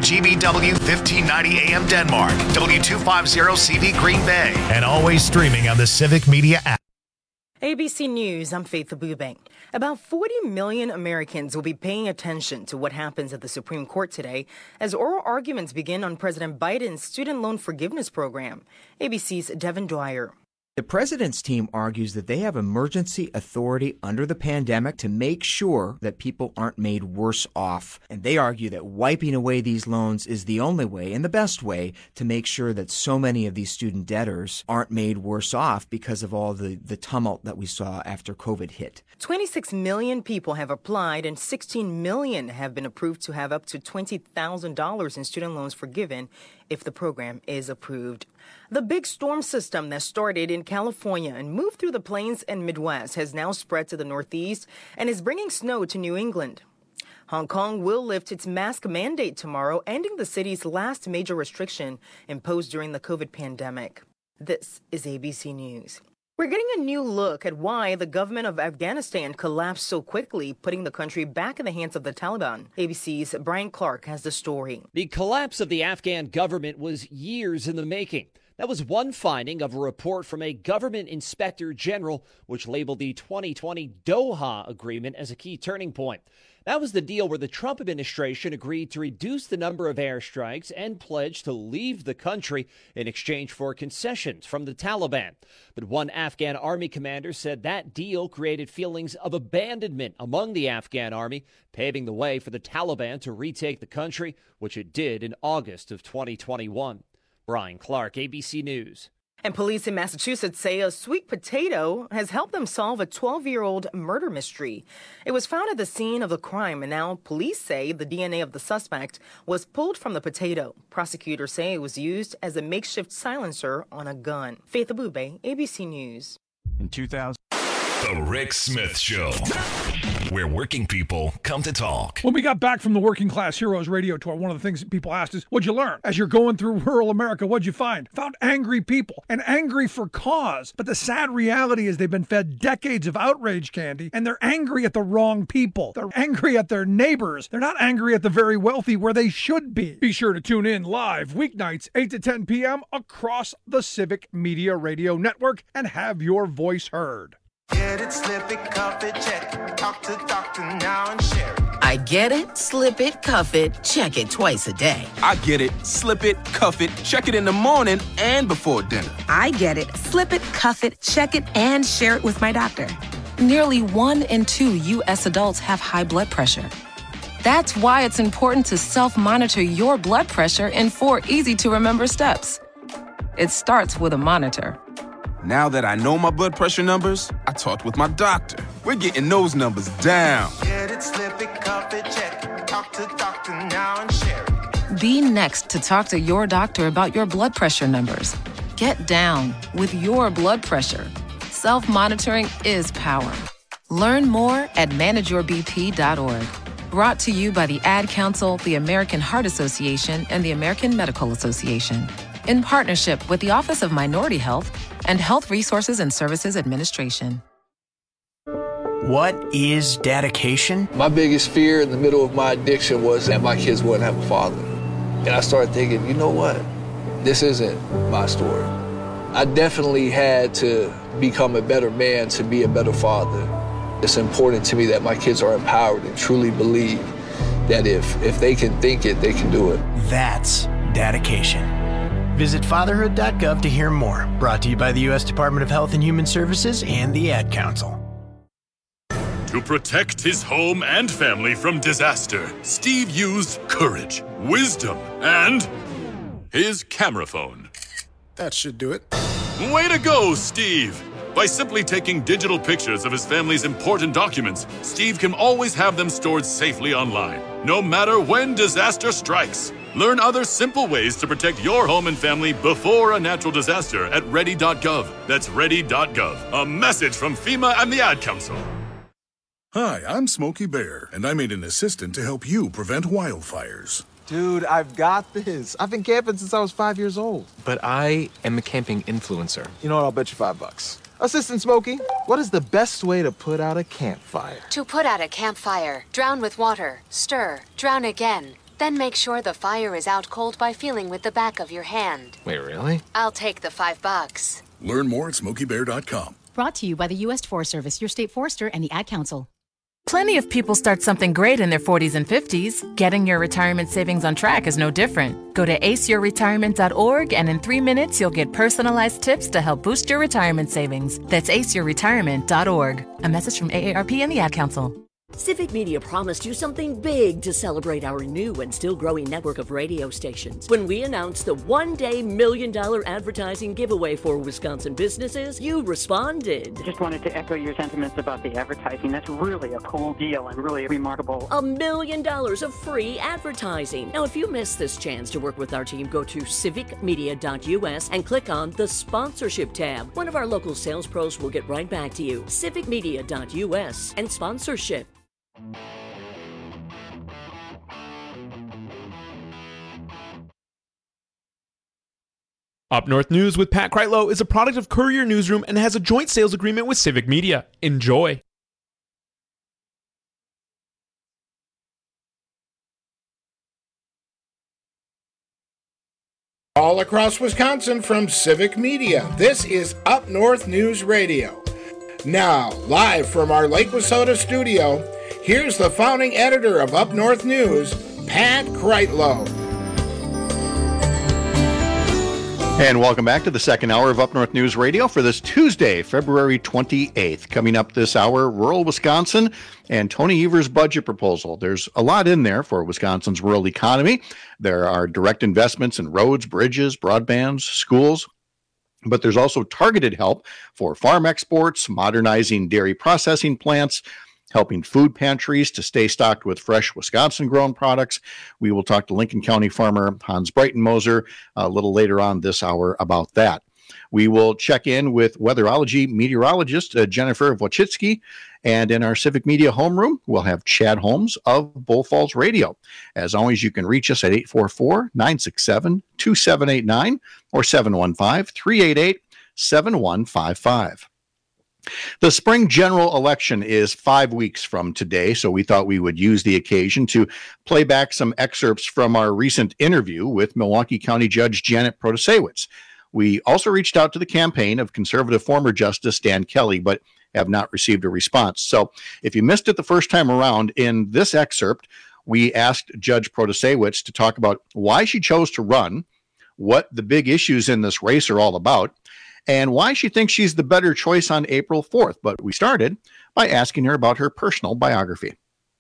WGBW 1590 AM Denmark, W250 CV Green Bay, and always streaming on the Civic Media app. ABC News, I'm Faith Abubeng. About 40 million Americans will be paying attention to what happens at the Supreme Court today as oral arguments begin on President Biden's student loan forgiveness program. ABC's Devin Dwyer. The president's team argues that they have emergency authority under the pandemic to make sure that people aren't made worse off. And they argue that wiping away these loans is the only way and the best way to make sure that so many of these student debtors aren't made worse off because of all the tumult that we saw after COVID hit. 26 million people have applied and 16 million have been approved to have up to $20,000 in student loans forgiven if the program is approved. The big storm system that started in California and moved through the plains and Midwest has now spread to the Northeast and is bringing snow to New England. Hong Kong will lift its mask mandate tomorrow, ending the city's last major restriction imposed during the COVID pandemic. This is ABC News. We're getting a new look at why the government of Afghanistan collapsed so quickly, putting the country back in the hands of the Taliban. ABC's Brian Clark has the story. The collapse of the Afghan government was years in the making. That was one finding of a report from a government inspector general, which labeled the 2020 Doha Agreement as a key turning point. That was the deal where the Trump administration agreed to reduce the number of airstrikes and pledged to leave the country in exchange for concessions from the Taliban. But one Afghan army commander said that deal created feelings of abandonment among the Afghan army, paving the way for the Taliban to retake the country, which it did in August of 2021. Brian Clark, ABC News. And police in Massachusetts say a sweet potato has helped them solve a 12-year-old murder mystery. It was found at the scene of the crime, and now police say the DNA of the suspect was pulled from the potato. Prosecutors say it was used as a makeshift silencer on a gun. Faith Abubeng, ABC News. In 2000. The Rick Smith Show, where working people come to talk. When we got back from the Working Class Heroes radio tour, one of the things that people asked is, what'd you learn? As you're going through rural America, what'd you find? Found angry people, and angry for cause. But the sad reality is they've been fed decades of outrage candy, and they're angry at the wrong people. They're angry at their neighbors. They're not angry at the very wealthy where they should be. Be sure to tune in live weeknights, 8 to 10 p.m. across the Civic Media Radio Network and have your voice heard. Get it, slip it, cuff it, check it. Talk to doctor now and share it. I get it, slip it, cuff it, check it twice a day. I get it, slip it, cuff it, check it in the morning and before dinner. I get it, slip it, cuff it, check it, and share it with my doctor. Nearly 1 in 2 U.S. adults have high blood pressure. That's why it's important to self-monitor your blood pressure in 4 easy-to-remember steps. It starts with a monitor. Now that I know my blood pressure numbers, I talked with my doctor. We're getting those numbers down. Get it, slip it, cuff it, check it. Talk to doctor now and share it. Be next to talk to your doctor about your blood pressure numbers. Get down with your blood pressure. Self-monitoring is power. Learn more at manageyourbp.org. Brought to you by the Ad Council, the American Heart Association, and the American Medical Association, in partnership with the Office of Minority Health and Health Resources and Services Administration. What is dedication? My biggest fear in the middle of my addiction was that my kids wouldn't have a father. And I started thinking, you know what? This isn't my story. I definitely had to become a better man to be a better father. It's important to me that my kids are empowered and truly believe that if they can think it, they can do it. That's dedication. Visit fatherhood.gov to hear more. Brought to you by the U.S. Department of Health and Human Services and the Ad Council. To protect his home and family from disaster, Steve used courage, wisdom, and his camera phone. That should do it. Way to go, Steve! By simply taking digital pictures of his family's important documents, Steve can always have them stored safely online, no matter when disaster strikes. Learn other simple ways to protect your home and family before a natural disaster at ready.gov. That's ready.gov. A message from FEMA and the Ad Council. Hi, I'm Smokey Bear, and I made an assistant to help you prevent wildfires. Dude, I've got this. I've been camping since I was 5 years old. But I am a camping influencer. You know what? I'll bet you $5. Assistant Smokey, what is the best way to put out a campfire? To put out a campfire, drown with water, stir, drown again. Then make sure the fire is out cold by feeling with the back of your hand. Wait, really? I'll take the $5. Learn more at SmokeyBear.com. Brought to you by the U.S. Forest Service, your state forester, and the Ad Council. Plenty of people start something great in their 40s and 50s. Getting your retirement savings on track is no different. Go to aceyourretirement.org, and in 3 minutes, you'll get personalized tips to help boost your retirement savings. That's aceyourretirement.org. A message from AARP and the Ad Council. Civic Media promised you something big to celebrate our new and still growing network of radio stations. When we announced the one-day $1 million advertising giveaway for Wisconsin businesses, you responded. I just wanted to echo your sentiments about the advertising. That's really a cool deal and really remarkable. $1 million of free advertising. Now, if you missed this chance to work with our team, go to civicmedia.us and click on the sponsorship tab. One of our local sales pros will get right back to you. civicmedia.us and sponsorship. Up North News with Pat Kreitlow is a product of Courier Newsroom and has a joint sales agreement with Civic Media. Enjoy. All across Wisconsin from Civic Media, this is Up North News Radio. Now, live from our Lake Wissota studio, here's the founding editor of Up North News, Pat Kreitlow. And welcome back to the second hour of Up North News Radio for this Tuesday, February 28th. Coming up this hour, rural Wisconsin and Tony Evers' budget proposal. There's a lot in there for Wisconsin's rural economy. There are direct investments in roads, bridges, broadbands, schools. But there's also targeted help for farm exports, modernizing dairy processing plants, helping food pantries to stay stocked with fresh Wisconsin-grown products. We will talk to Lincoln County farmer Hans Breitenmoser a little later on this hour about that. We will check in with weatherology meteorologist Jennifer Wojcicki, and in our Civic Media homeroom, we'll have Chad Holmes of Bull Falls Radio. As always, you can reach us at 844-967-2789 or 715-388-7155. The spring general election is 5 weeks from today, so we thought we would use the occasion to play back some excerpts from our recent interview with Milwaukee County Judge Janet Protasiewicz. We also reached out to the campaign of conservative former Justice Dan Kelly, but have not received a response. So if you missed it the first time around, in this excerpt, we asked Judge Protasiewicz to talk about why she chose to run, what the big issues in this race are all about, and why she thinks she's the better choice on April 4th. But we started by asking her about her personal biography.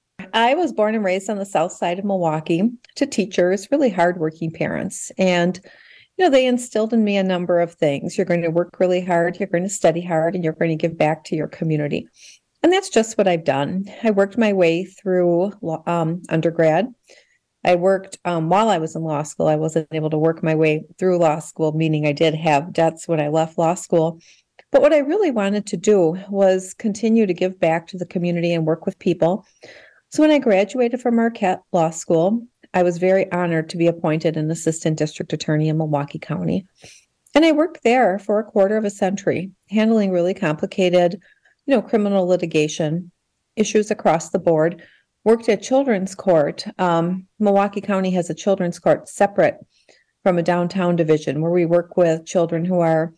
I was born and raised on the south side of Milwaukee to teachers, really hardworking parents. And, you know, they instilled in me a number of things. You're going to work really hard, you're going to study hard, and you're going to give back to your community. And that's just what I've done. I worked my way through undergrad. I worked while I was in law school. I wasn't able to work my way through law school, meaning I did have debts when I left law school. But what I really wanted to do was continue to give back to the community and work with people. So when I graduated from Marquette Law School, I was very honored to be appointed an assistant district attorney in Milwaukee County. And I worked there for a quarter of a century, handling really complicated, criminal litigation issues across the board. Worked at children's court. Milwaukee County has a children's court separate from a downtown division where we work with children who are,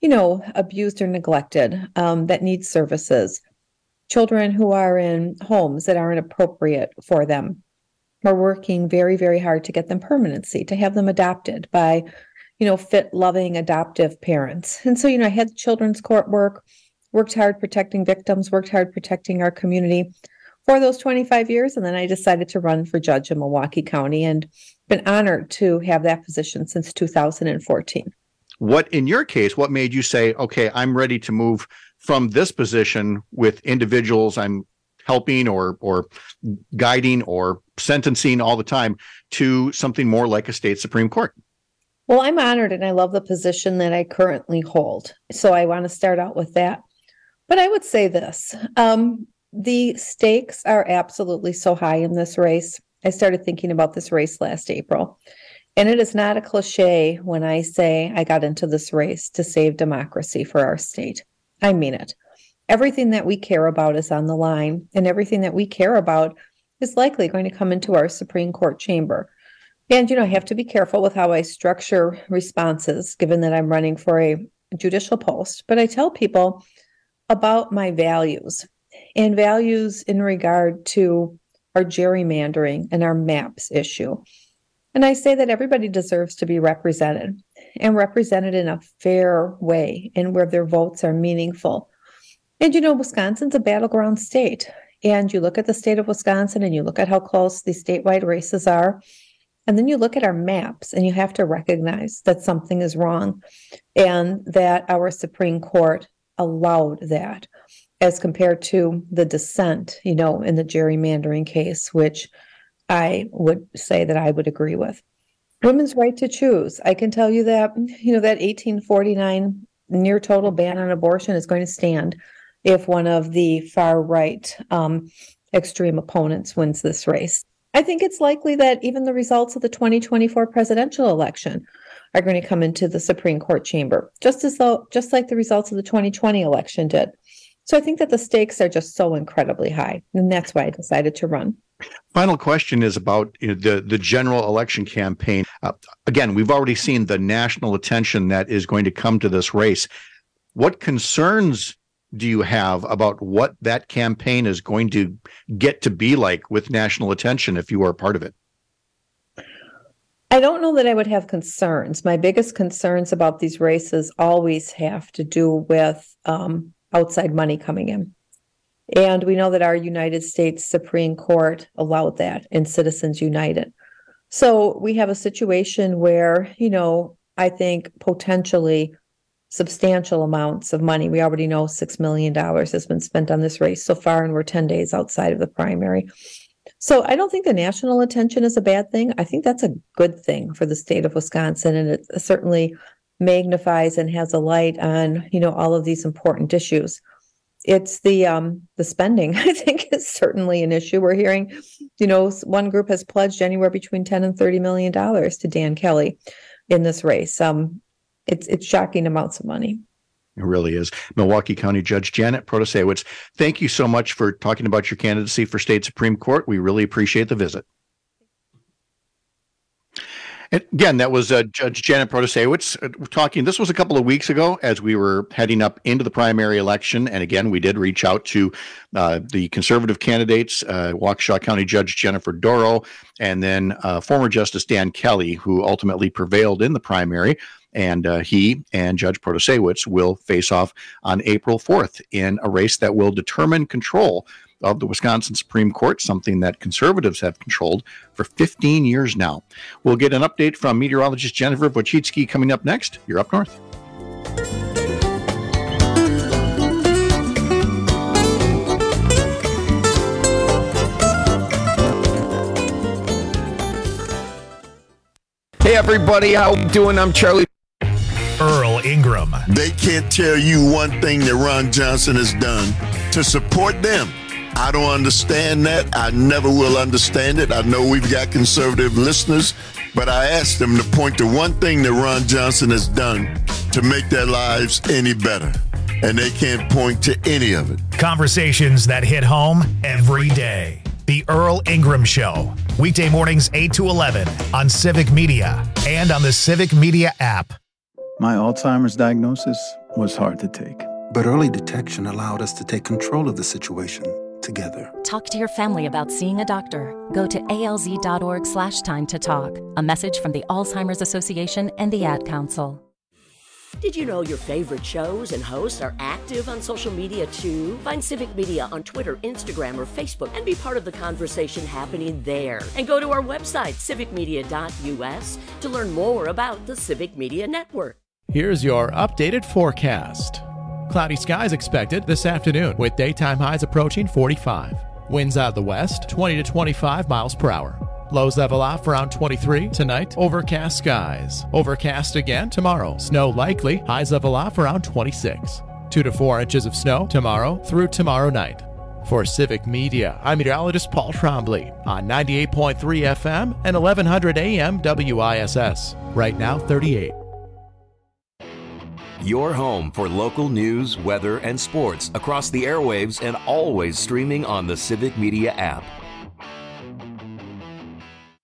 abused or neglected, that need services. Children who are in homes that aren't appropriate for them. We're working very, very hard to get them permanency, to have them adopted by, fit, loving, adoptive parents. And so, I had children's court work, worked hard protecting victims, worked hard protecting our community for those 25 years. And then I decided to run for judge in Milwaukee County and been honored to have that position since 2014. In your case, what made you say, okay, I'm ready to move from this position with individuals I'm helping or guiding or sentencing all the time to something more like a state Supreme Court? Well, I'm honored and I love the position that I currently hold. So I want to start out with that. But I would say this. The stakes are absolutely so high in this race. I started thinking about this race last April, and it is not a cliche when I say I got into this race to save democracy for our state. I mean it. Everything that we care about is on the line, and everything that we care about is likely going to come into our Supreme Court chamber. And, I have to be careful with how I structure responses, given that I'm running for a judicial post. But I tell people about my values, and values in regard to our gerrymandering and our maps issue. And I say that everybody deserves to be represented, and represented in a fair way and where their votes are meaningful. And, Wisconsin's a battleground state. And you look at the state of Wisconsin and you look at how close these statewide races are. And then you look at our maps and you have to recognize that something is wrong and that our Supreme Court allowed that, as compared to the dissent, in the gerrymandering case, which I would say that I would agree with. Women's right to choose. I can tell you that, that 1849 near total ban on abortion is going to stand if one of the far right extreme opponents wins this race. I think it's likely that even the results of the 2024 presidential election are going to come into the Supreme Court chamber, just like the results of the 2020 election did. So I think that the stakes are just so incredibly high, and that's why I decided to run. Final question is about the general election campaign. Again, we've already seen the national attention that is going to come to this race. What concerns do you have about what that campaign is going to get to be like with national attention if you are a part of it? I don't know that I would have concerns. My biggest concerns about these races always have to do with outside money coming in. And we know that our United States Supreme Court allowed that in Citizens United. So we have a situation where, I think potentially substantial amounts of money. We already know $6 million has been spent on this race so far, and we're 10 days outside of the primary. So I don't think the national attention is a bad thing. I think that's a good thing for the state of Wisconsin, and it certainly magnifies and has a light on, all of these important issues. It's the spending, I think, is certainly an issue. We're hearing, one group has pledged anywhere between $10 and $30 million to Dan Kelly in this race. It's shocking amounts of money. It really is. Milwaukee County Judge Janet Protasiewicz, thank you so much for talking about your candidacy for state Supreme Court. We really appreciate the visit. And again, that was Judge Janet Protasiewicz talking. This was a couple of weeks ago as we were heading up into the primary election. And again, we did reach out to the conservative candidates, Waukesha County Judge Jennifer Dorow, and then former Justice Dan Kelly, who ultimately prevailed in the primary. And he and Judge Protasiewicz will face off on April 4th in a race that will determine control of the Wisconsin Supreme Court, something that conservatives have controlled for 15 years now. We'll get an update from meteorologist Jennifer Wojcicki coming up next. You're Up North. Hey everybody, how you doing? I'm Charlie. Earl Ingram. They can't tell you one thing that Ron Johnson has done to support them. I don't understand that. I never will understand it. I know we've got conservative listeners, but I asked them to point to one thing that Ron Johnson has done to make their lives any better. And they can't point to any of it. Conversations that hit home every day. The Earl Ingram Show. Weekday mornings 8 to 11 on Civic Media and on the Civic Media app. My Alzheimer's diagnosis was hard to take. But early detection allowed us to take control of the situation together. Talk to your family about seeing a doctor. Go to alz.org/time to talk. A message from the Alzheimer's Association and the Ad Council. Did you know your favorite shows and hosts are active on social media too? Find Civic Media on Twitter, Instagram, or Facebook and be part of the conversation happening there. And go to our website, civicmedia.us, to learn more about the Civic Media Network. Here's your updated forecast. Cloudy skies expected this afternoon with daytime highs approaching 45. Winds out of the west, 20 to 25 miles per hour. Lows level off around 23 tonight. Overcast skies. Overcast again tomorrow. Snow likely. Highs level off around 26. 2 to 4 inches of snow tomorrow through tomorrow night. For Civic Media, I'm meteorologist Paul Trombley on 98.3 FM and 1100 AM WISS. Right now, 38. Your home for local news, weather, and sports across the airwaves and always streaming on the Civic Media app.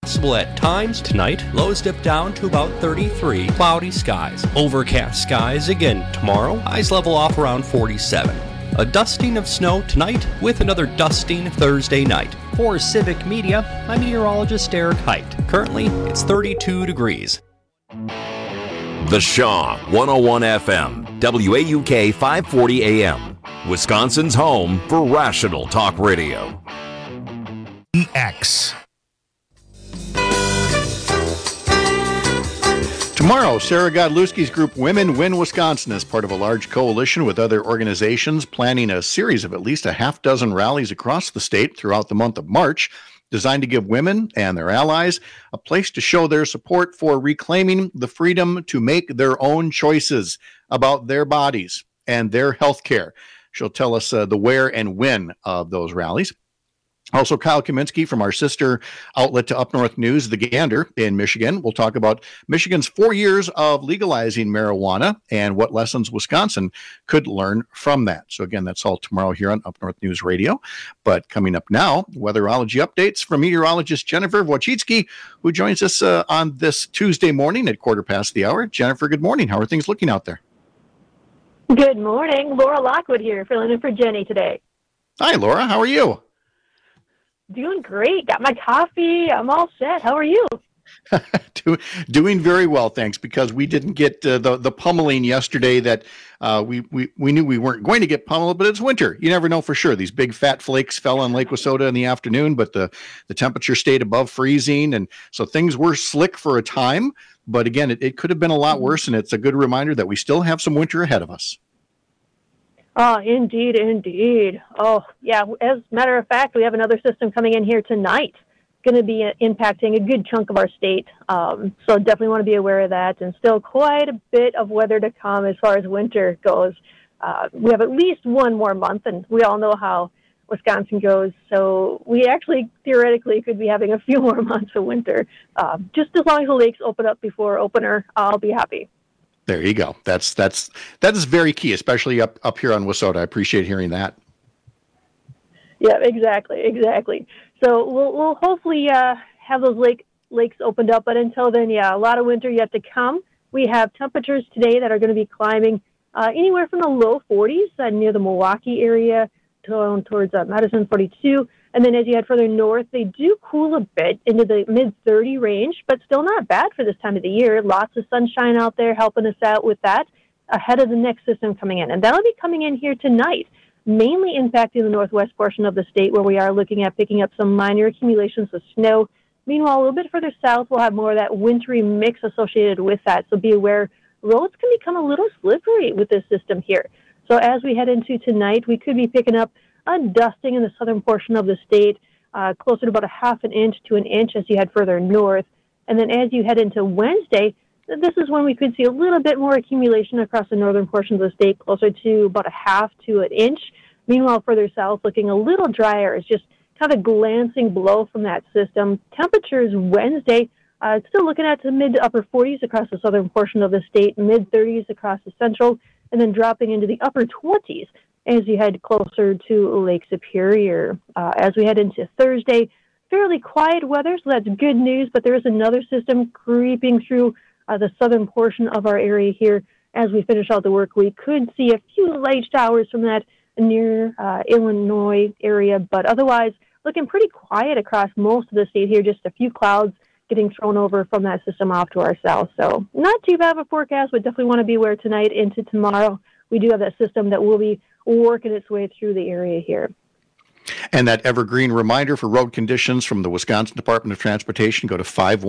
noticeable at times. Tonight, lows dip down to about 33. Cloudy skies. Overcast skies again tomorrow. Highs level off around 47. A dusting of snow tonight with another dusting Thursday night. For Civic Media, I'm meteorologist Eric Height. Currently, it's 32 degrees. The Shaw 101 FM, WAUK 540 AM, Wisconsin's home for rational talk radio. EX. Tomorrow, Sarah Godlewski's group Women Win Wisconsin is part of a large coalition with other organizations planning a series of at least a half dozen rallies across the state throughout the month of March, designed to give women and their allies a place to show their support for reclaiming the freedom to make their own choices about their bodies and their health care. She'll tell us the where and when of those rallies. Also, Kyle Kaminsky from our sister outlet to Up North News, The Gander in Michigan. We'll talk about Michigan's 4 years of legalizing marijuana and what lessons Wisconsin could learn from that. So again, that's all tomorrow here on Up North News Radio. But coming up now, weatherology updates from meteorologist Jennifer Wojcicki, who joins us on this Tuesday morning at 1:15. Jennifer, good morning. How are things looking out there? Good morning. Laura Lockwood here, filling in for Jenny today. Hi, Laura. How are you? Doing great. Got my coffee. I'm all set. How are you? Doing very well, thanks, because we didn't get the pummeling yesterday that we knew we weren't going to get pummeled, but it's winter. You never know for sure. These big fat flakes fell on Lake Wissota in the afternoon, but the temperature stayed above freezing, and so things were slick for a time. But again, it could have been a lot worse, and it's a good reminder that we still have some winter ahead of us. Oh, indeed, indeed. Oh, yeah. As a matter of fact, we have another system coming in here tonight. Going to be impacting a good chunk of our state. So definitely want to be aware of that. And still quite a bit of weather to come as far as winter goes. We have at least one more month, and we all know how Wisconsin goes. So we actually theoretically could be having a few more months of winter. Just as long as the lakes open up before opener, I'll be happy. There you go. That is very key, especially up here on Wissota. I appreciate hearing that. Yeah, exactly. So we'll hopefully have those lakes opened up, but until then, yeah, a lot of winter yet to come. We have temperatures today that are going to be climbing anywhere from the low 40s near the Milwaukee area towards Madison, 42. And then as you head further north, they do cool a bit into the mid-30 range, but still not bad for this time of the year. Lots of sunshine out there helping us out with that ahead of the next system coming in. And that'll be coming in here tonight, mainly impacting the northwest portion of the state where we are looking at picking up some minor accumulations of snow. Meanwhile, a little bit further south, we'll have more of that wintry mix associated with that. So be aware, roads can become a little slippery with this system here. So as we head into tonight, we could be picking up a dusting in the southern portion of the state, closer to about a half an inch to an inch as you head further north. And then as you head into Wednesday, this is when we could see a little bit more accumulation across the northern portion of the state, closer to about a half to an inch. Meanwhile, further south, looking a little drier. It's just kind of a glancing blow from that system. Temperatures Wednesday, still looking at the mid to upper 40s across the southern portion of the state, mid 30s across the central, and then dropping into the upper 20s as you head closer to Lake Superior. As we head into Thursday, fairly quiet weather, so that's good news, but there is another system creeping through the southern portion of our area here. As we finish out the work week, could see a few light showers from that near Illinois area, but otherwise looking pretty quiet across most of the state here, just a few clouds getting thrown over from that system off to our south. So not too bad of a forecast, but definitely want to be aware tonight into tomorrow. We do have that system that will be working its way through the area here. And that evergreen reminder for road conditions from the Wisconsin Department of Transportation, go to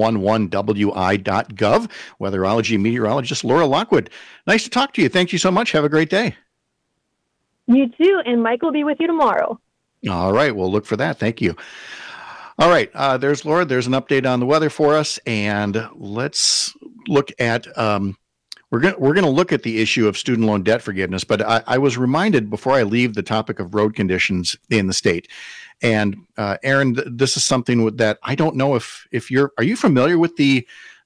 511wi.gov. Weatherology meteorologist Laura Lockwood. Nice to talk to you. Thank you so much. Have a great day. You too, and Mike will be with you tomorrow. All right, we'll look for that. Thank you. All right, there's Laura. There's an update on the weather for us, and let's look at we're going to look at the issue of student loan debt forgiveness. But I was reminded before I leave the topic of road conditions in the state, and Aaron, this is something that I don't know if are you familiar with the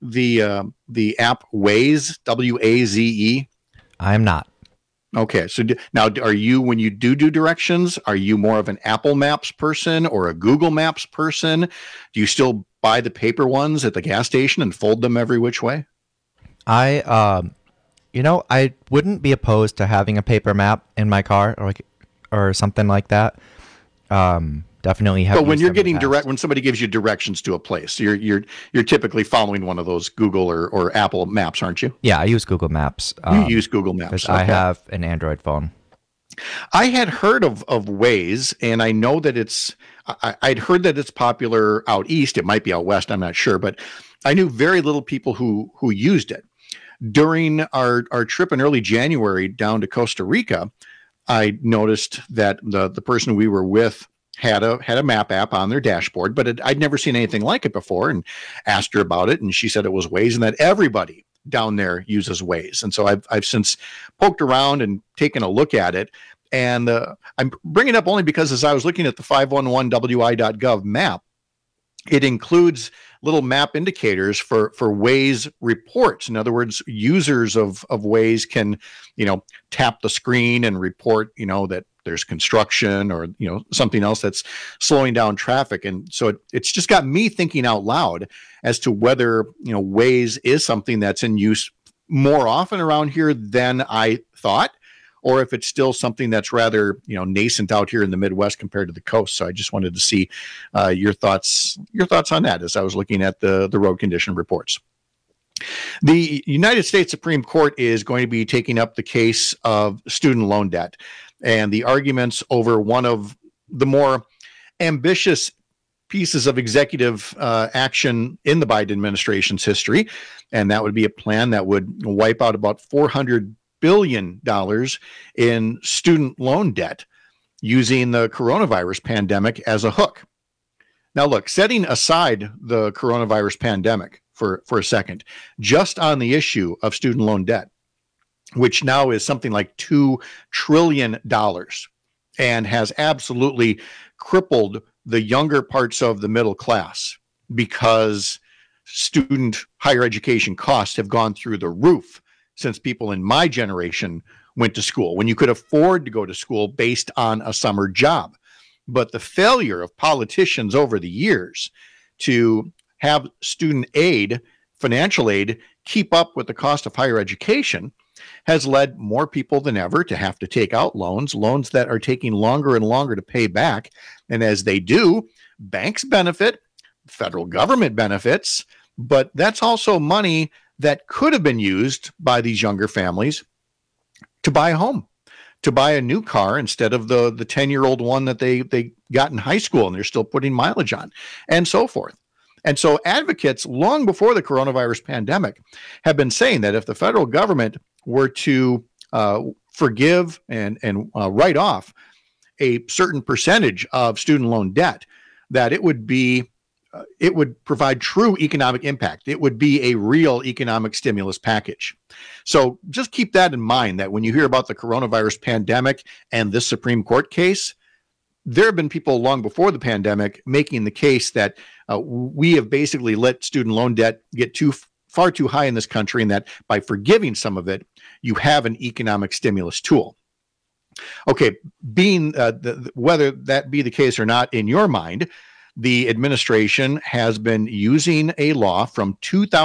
app Waze, WAZE? I am not. Okay, so now are you, when you do directions, are you more of an Apple Maps person or a Google Maps person? Do you still buy the paper ones at the gas station and fold them every which way? I wouldn't be opposed to having a paper map in my car or something like that. Definitely have. But when you're getting when somebody gives you directions to a place, you're typically following one of those Google or Apple Maps, aren't you? Yeah, I use Google Maps. You use Google Maps. Because I have an Android phone. I had heard of Waze, and I know that I'd heard that it's popular out east. It might be out west, I'm not sure, but I knew very little people who used it. During our trip in early January down to Costa Rica, I noticed that the person we were with had a map app on their dashboard, but I'd never seen anything like it before, and asked her about it, and she said it was Waze and that everybody down there uses Waze. And so I've since poked around and taken a look at it. And I'm bringing it up only because as I was looking at the 511wi.gov map, it includes little map indicators for Waze reports. In other words, users of Waze can, tap the screen and report, that there's construction or, something else that's slowing down traffic. And so it's just got me thinking out loud as to whether, Waze is something that's in use more often around here than I thought, or if it's still something that's rather, nascent out here in the Midwest compared to the coast. So I just wanted to see your thoughts on that as I was looking at the road condition reports. The United States Supreme Court is going to be taking up the case of student loan debt and the arguments over one of the more ambitious pieces of executive action in the Biden administration's history. And that would be a plan that would wipe out about $400 billion in student loan debt using the coronavirus pandemic as a hook. Now, look, setting aside the coronavirus pandemic for a second, just on the issue of student loan debt, which now is something like $2 trillion and has absolutely crippled the younger parts of the middle class because student higher education costs have gone through the roof since people in my generation went to school, when you could afford to go to school based on a summer job. But the failure of politicians over the years to have student aid, financial aid, keep up with the cost of higher education has led more people than ever to have to take out loans that are taking longer and longer to pay back. And as they do, banks benefit, federal government benefits, but that's also money that could have been used by these younger families to buy a home, to buy a new car instead of the 10-year-old one that they got in high school and they're still putting mileage on, and so forth. And so advocates, long before the coronavirus pandemic, have been saying that if the federal government were to forgive and write off a certain percentage of student loan debt, that it would provide true economic impact. It would be a real economic stimulus package. So just keep that in mind, that when you hear about the coronavirus pandemic and this Supreme Court case, there have been people long before the pandemic making the case that we have basically let student loan debt get far too high in this country, and that by forgiving some of it, you have an economic stimulus tool. Okay, whether that be the case or not in your mind, the administration has been using a law from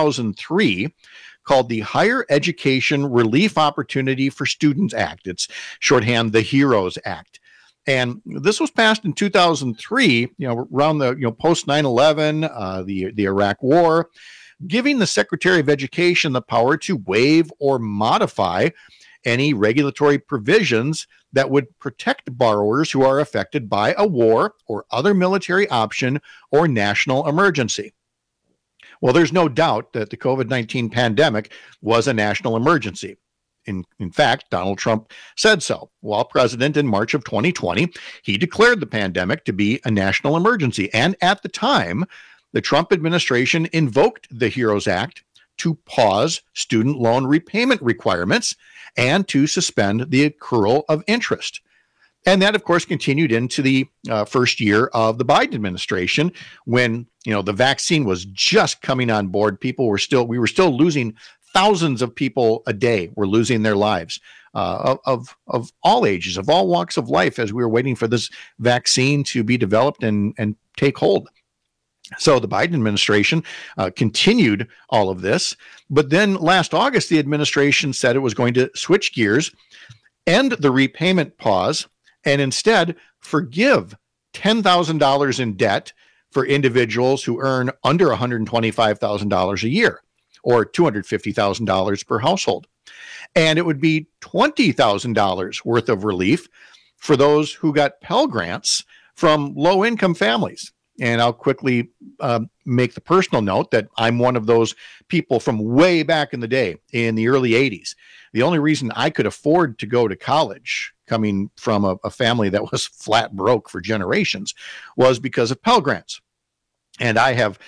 2003 called the Higher Education Relief Opportunity for Students Act. It's shorthand the HEROES Act. And this was passed in 2003, around the post 9/11, the Iraq War, giving the Secretary of Education the power to waive or modify any regulatory provisions that would protect borrowers who are affected by a war or other military option or national emergency. Well, there's no doubt that the COVID-19 pandemic was a national emergency. In fact, Donald Trump said so. While president in March of 2020, he declared the pandemic to be a national emergency. And at the time, the Trump administration invoked the HEROES Act to pause student loan repayment requirements and to suspend the accrual of interest. And that, of course, continued into the first year of the Biden administration, when the vaccine was just coming on board. We were still losing thousands of people a day were losing their lives of all ages, of all walks of life, as we were waiting for this vaccine to be developed and take hold. So the Biden administration continued all of this. But then last August, the administration said it was going to switch gears, end the repayment pause, and instead forgive $10,000 in debt for individuals who earn under $125,000 a year, or $250,000 per household. And it would be $20,000 worth of relief for those who got Pell Grants from low-income families. And I'll quickly make the personal note that I'm one of those people from way back in the day, in the early 80s. The only reason I could afford to go to college, coming from a family that was flat broke for generations, was because of Pell Grants. And I have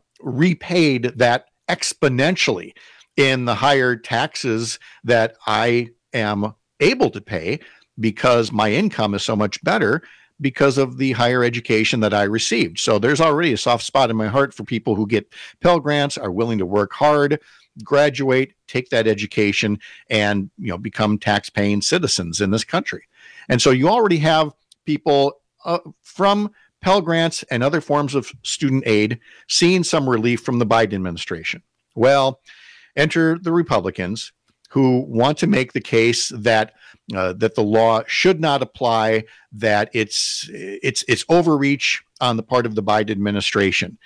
repaid that exponentially in the higher taxes that I am able to pay because my income is so much better because of the higher education that I received. So there's already a soft spot in my heart for people who get Pell Grants, are willing to work hard, graduate, take that education, and become tax-paying citizens in this country. And so you already have people from Pell Grants and other forms of student aid seeing some relief from the Biden administration. Well, enter the Republicans, who want to make the case that that the law should not apply, that it's overreach on the part of the Biden administration,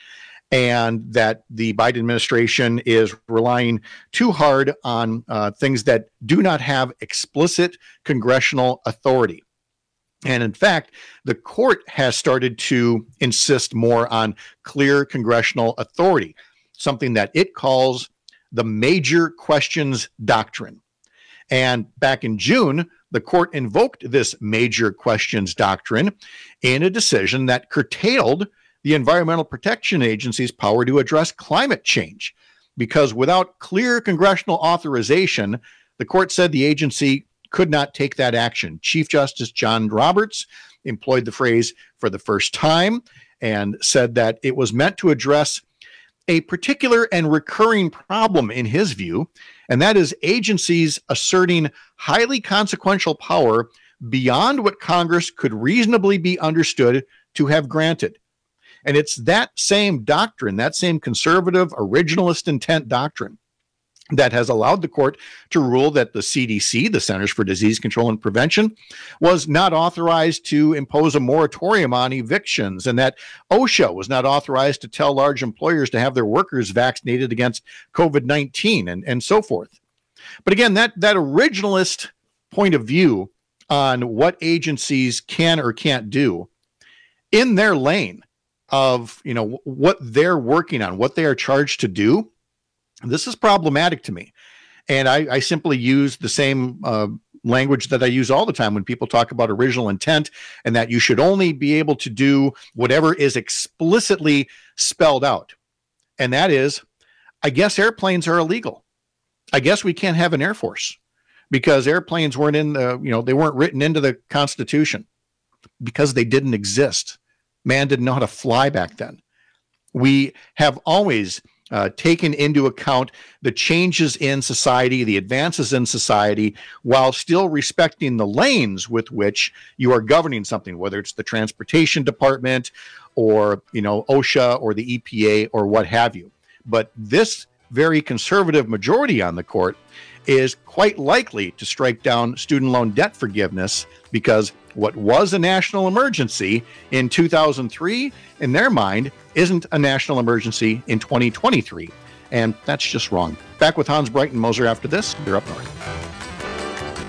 and that the Biden administration is relying too hard on things that do not have explicit congressional authority. And in fact, the court has started to insist more on clear congressional authority, something that it calls the major questions doctrine. And back in June, the court invoked this major questions doctrine in a decision that curtailed the Environmental Protection Agency's power to address climate change, because without clear congressional authorization, the court said the agency could not take that action. Chief Justice John Roberts employed the phrase "for the first time" and said that it was meant to address a particular and recurring problem in his view, and that is agencies asserting highly consequential power beyond what Congress could reasonably be understood to have granted. And it's that same doctrine, that same conservative originalist intent doctrine, that has allowed the court to rule that the CDC, the Centers for Disease Control and Prevention, was not authorized to impose a moratorium on evictions, and that OSHA was not authorized to tell large employers to have their workers vaccinated against COVID-19, and so forth. But again, that originalist point of view on what agencies can or can't do in their lane of, what they're working on, what they are charged to do, this is problematic to me. And I simply use the same language that I use all the time when people talk about original intent, and that you should only be able to do whatever is explicitly spelled out. And that is, I guess airplanes are illegal. I guess we can't have an Air Force because airplanes weren't they weren't written into the Constitution because they didn't exist. Man didn't know how to fly back then. We have always taken into account the changes in society, the advances in society, while still respecting the lanes with which you are governing something, whether it's the Transportation Department or, OSHA or the EPA or what have you. But this very conservative majority on the court is quite likely to strike down student loan debt forgiveness, because what was a national emergency in 2003, in their mind, isn't a national emergency in 2023. And that's just wrong. Back with Hans Breitenmoser after this. You're up north.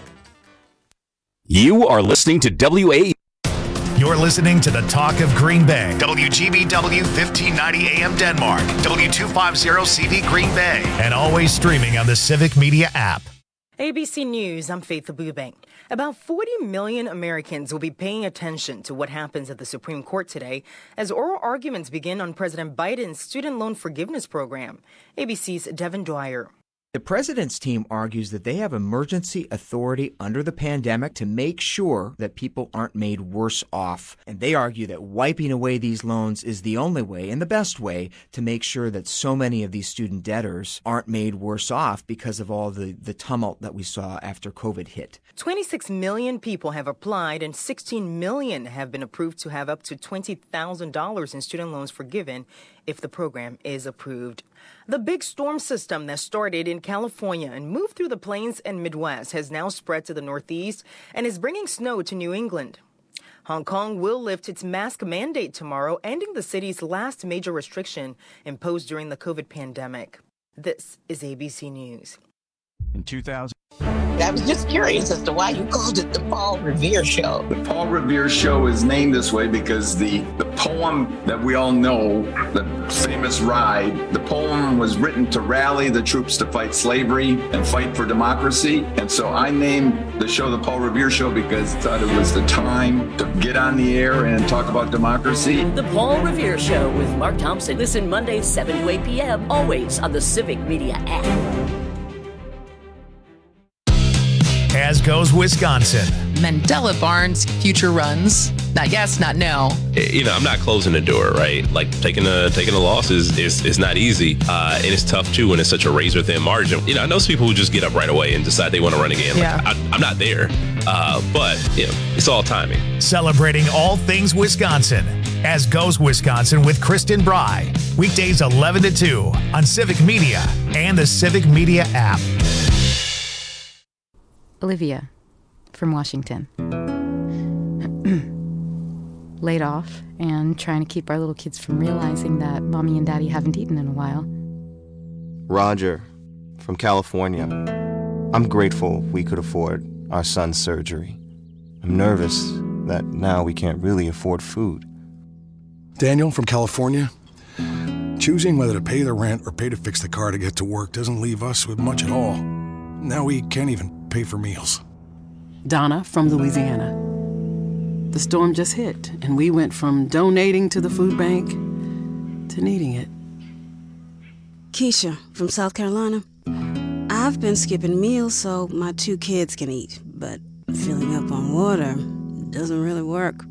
You are listening to WA. You're listening to the Talk of Green Bay. WGBW 1590 AM Denmark. W250CV Green Bay. And always streaming on the Civic Media app. ABC News, I'm Faith Abubank. About 40 million Americans will be paying attention to what happens at the Supreme Court today as oral arguments begin on President Biden's student loan forgiveness program. ABC's Devin Dwyer. The president's team argues that they have emergency authority under the pandemic to make sure that people aren't made worse off. And they argue that wiping away these loans is the only way and the best way to make sure that so many of these student debtors aren't made worse off because of all the tumult that we saw after COVID hit. 26 million people have applied and 16 million have been approved to have up to $20,000 in student loans forgiven if the program is approved. The big storm system that started in California and moved through the plains and Midwest has now spread to the Northeast and is bringing snow to New England. Hong Kong will lift its mask mandate tomorrow, ending the city's last major restriction imposed during the COVID pandemic. This is ABC News. In 2000. I was just curious as to why you called it the Paul Revere Show. The Paul Revere Show is named this way because the poem that we all know, the famous Ride, the poem was written to rally the troops to fight slavery and fight for democracy. And so I named the show the Paul Revere Show because I thought it was the time to get on the air and talk about democracy. The Paul Revere Show with Mark Thompson. Listen Mondays 7 to 8 p.m. always on the Civic Media app. As goes Wisconsin. Mandela Barnes future runs. Not yes, not no. You know, I'm not closing the door, right? Like taking a loss is not easy, and it's tough too when it's such a razor thin margin. You know, I know some people who just get up right away and decide they want to run again. Yeah. Like, I'm not there, but you know, it's all timing. Celebrating all things Wisconsin. As goes Wisconsin with Kristen Bry. Weekdays 11 to 2 on Civic Media and the Civic Media app. Olivia from Washington. Laid off and trying to keep our little kids from realizing that mommy and daddy haven't eaten in a while. Roger from California. I'm grateful we could afford our son's surgery. I'm nervous that now we can't really afford food. Daniel from California. Choosing whether to pay the rent or pay to fix the car to get to work doesn't leave us with much at all. Now we can't even pay for meals. Donna from Louisiana. The storm just hit, and we went from donating to the food bank to needing it. Keisha from South Carolina. I've been skipping meals so my 2 kids can eat, but filling up on water doesn't really work.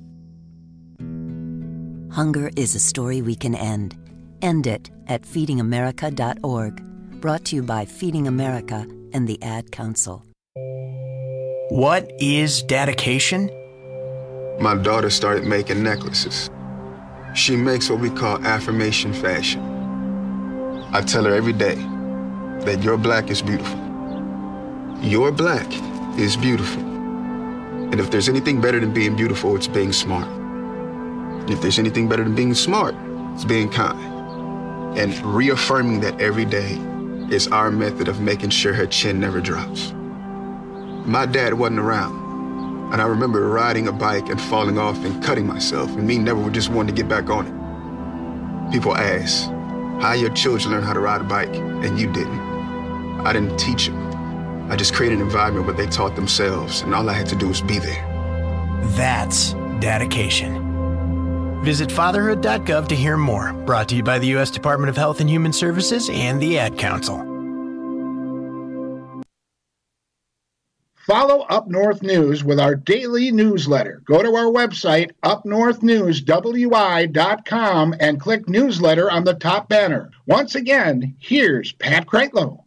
Hunger is a story we can end. End it at feedingamerica.org. Brought to you by Feeding America and the Ad Council. What is dedication? My daughter started making necklaces. She makes what we call affirmation fashion. I tell her every day that your black is beautiful. Your black is beautiful. And if there's anything better than being beautiful, it's being smart. And if there's anything better than being smart, it's being kind. And reaffirming that every day is our method of making sure her chin never drops. My dad wasn't around, and I remember riding a bike and falling off and cutting myself, and me never just wanting to get back on it. People ask, how your children learn how to ride a bike, and you didn't. I didn't teach them. I just created an environment where they taught themselves, and all I had to do was be there. That's dedication. Visit fatherhood.gov to hear more. Brought to you by the U.S. Department of Health and Human Services and the Ad Council. Follow Up North News with our daily newsletter. Go to our website, upnorthnewswi.com, and click newsletter on the top banner. Once again, here's Pat Kreitlow.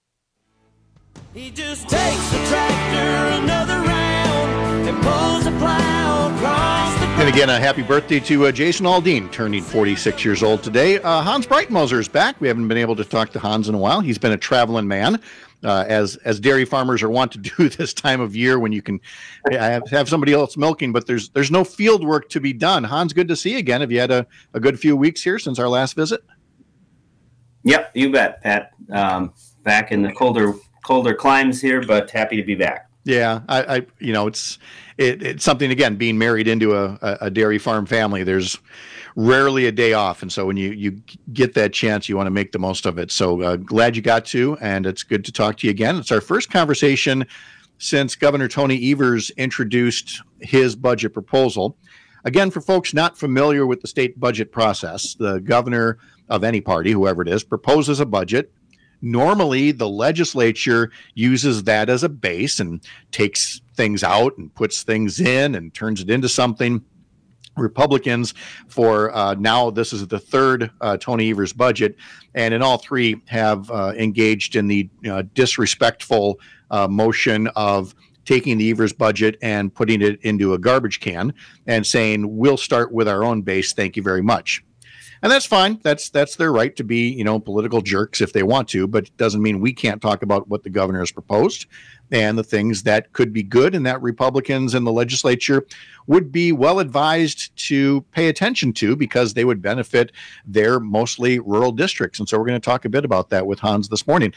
He just takes the tractor another round and pulls a plow across the ground. And again, a happy birthday to Jason Aldean, turning 46 years old today. Hans Breitmoser is back. We haven't been able to talk to Hans in a while. He's been a traveling man, as dairy farmers are wont to do this time of year when you can have somebody else milking, but there's no field work to be done. Hans, good to see you again. Have you had a good few weeks here since our last visit? Yep, you bet, Pat. Back in the colder climes here, but happy to be back. Yeah, I it's something, again, being married into a dairy farm family. There's rarely a day off, and so when you get that chance, you want to make the most of it. So glad you got to, and it's good to talk to you again. It's our first conversation since Governor Tony Evers introduced his budget proposal. Again, for folks not familiar with the state budget process, the governor of any party, whoever it is, proposes a budget. Normally, the legislature uses that as a base and takes things out and puts things in and turns it into something. Republicans for now, this is the third Tony Evers budget, and in all three have engaged in the disrespectful motion of taking the Evers budget and putting it into a garbage can and saying, we'll start with our own base. Thank you very much. And that's fine. That's their right to be, political jerks if they want to, but it doesn't mean we can't talk about what the governor has proposed and the things that could be good and that Republicans in the legislature would be well advised to pay attention to because they would benefit their mostly rural districts. And so we're going to talk a bit about that with Hans this morning.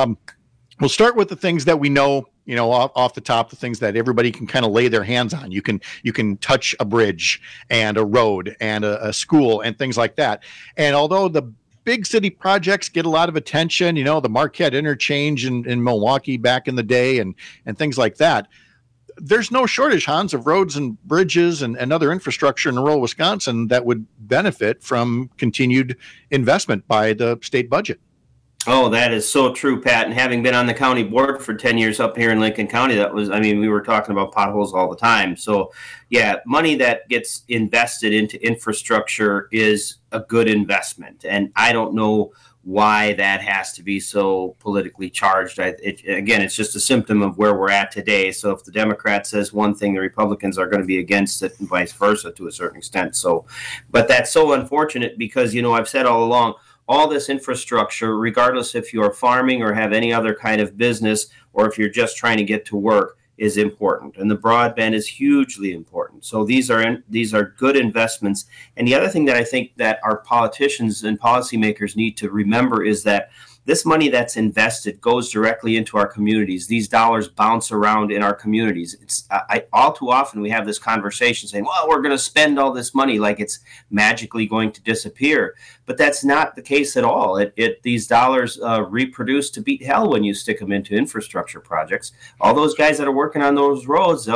We'll start with the things that we know, off the top, the things that everybody can kind of lay their hands on. You can touch a bridge and a road and a school and things like that. And although the big city projects get a lot of attention, the Marquette interchange in Milwaukee back in the day and things like that, there's no shortage, Hans, of roads and bridges and other infrastructure in rural Wisconsin that would benefit from continued investment by the state budget. Oh, that is so true, Pat. And having been on the county board for 10 years up here in Lincoln County, we were talking about potholes all the time. So, yeah, money that gets invested into infrastructure is a good investment. And I don't know why that has to be so politically charged. Again, it's just a symptom of where we're at today. So if the Democrat says one thing, the Republicans are going to be against it and vice versa to a certain extent. So, but that's so unfortunate because, I've said all along, all this infrastructure, regardless if you're farming or have any other kind of business, or if you're just trying to get to work, is important. And the broadband is hugely important. So these are good investments. And the other thing that I think that our politicians and policymakers need to remember is that this money that's invested goes directly into our communities. These dollars bounce around in our communities. It's all too often we have this conversation saying, well, we're going to spend all this money like it's magically going to disappear. But that's not the case at all. These dollars reproduce to beat hell when you stick them into infrastructure projects. All those guys that are working on those roads,